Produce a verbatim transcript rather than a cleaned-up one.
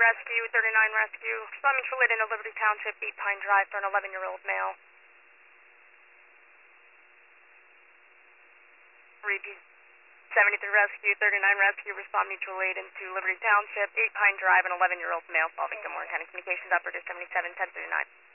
Rescue, thirty-nine Rescue. Respond mutual aid in Liberty Township, eight Pine Drive for an eleven-year-old male. Repeat. seventy-three Rescue, thirty-nine Rescue. Respond mutual aid into Liberty Township, eight Pine Drive, an eleven-year-old male. Fall victim, Warren County Communications Operator seventy-seven ten thirty-nine.